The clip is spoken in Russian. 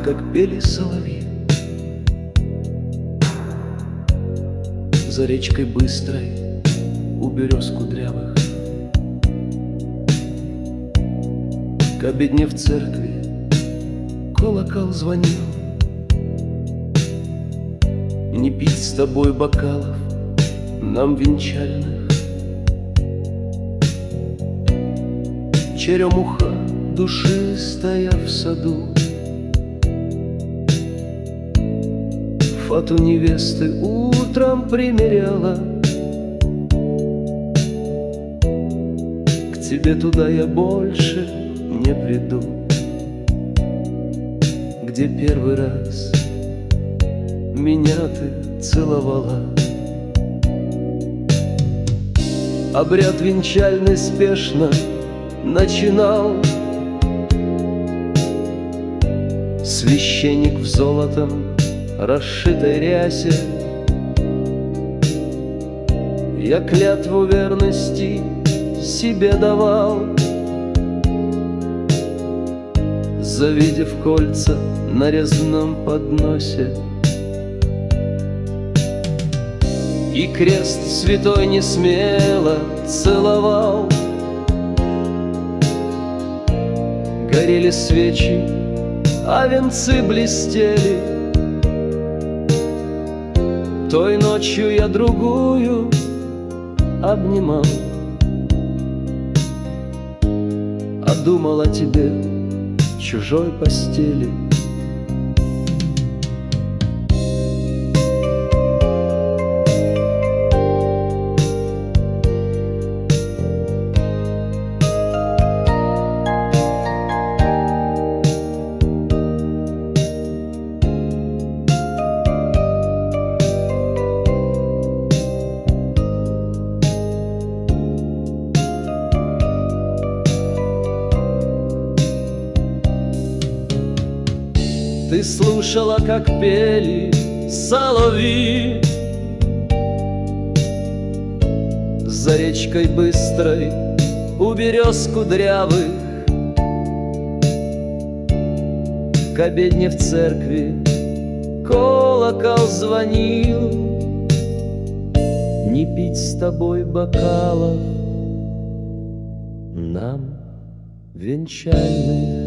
как пели соловьи. За речкой быстрой у берез кудрявых к обедне в церкви колокол звонил. Не пить с тобой бокалов нам венчальных, черемуха душистая в саду, фату невесты утром примеряла. К тебе туда я больше не приду, где первый раз меня ты целовала. Обряд венчальный спешно начинал священник в золотом расшитой рясе. Я клятву верности себе давал, завидев кольца на резном подносе. И крест святой не смело целовал. Горели свечи, а венцы блестели. Той ночью я другую обнимал, а думал о тебе в чужой постели. Ты слушала, как пели соловьи за речкой быстрой у берез кудрявых. К обедне в церкви колокол звонил. Не пить с тобой бокалов нам венчальных.